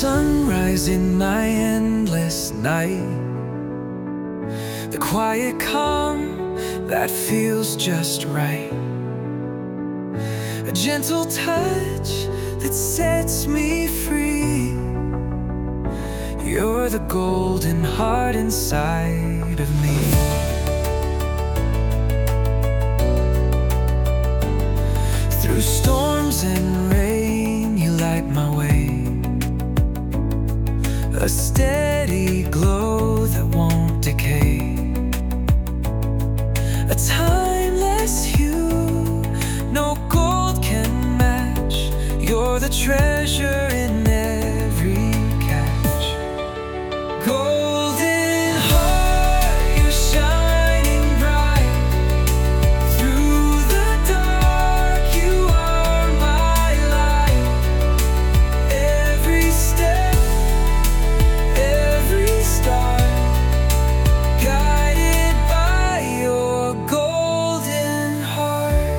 sunrise in my endless night, the quiet calm that feels just right, a gentle touch that sets me free. You're the golden heart inside of me. Through storms and rain, you light my way, a steady glow that won't decay, a timeless hue no gold can match. You're the treasure in every catch. Golden heart, you're shining bright. Through the dark, you are my light. Every step, every star, guided by your golden heart.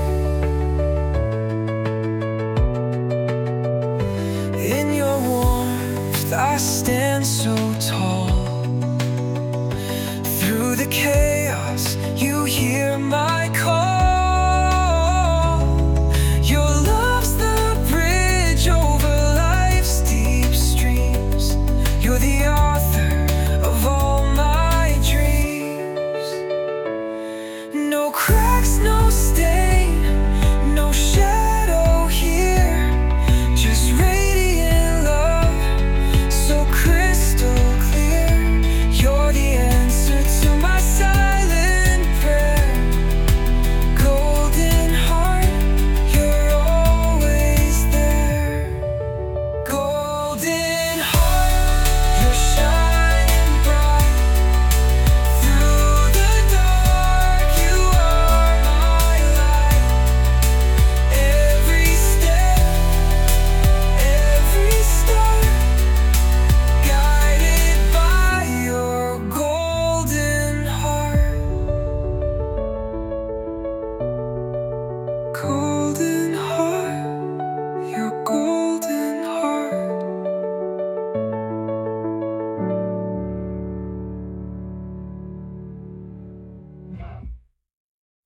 In your warmth I stand so tall, through the chaos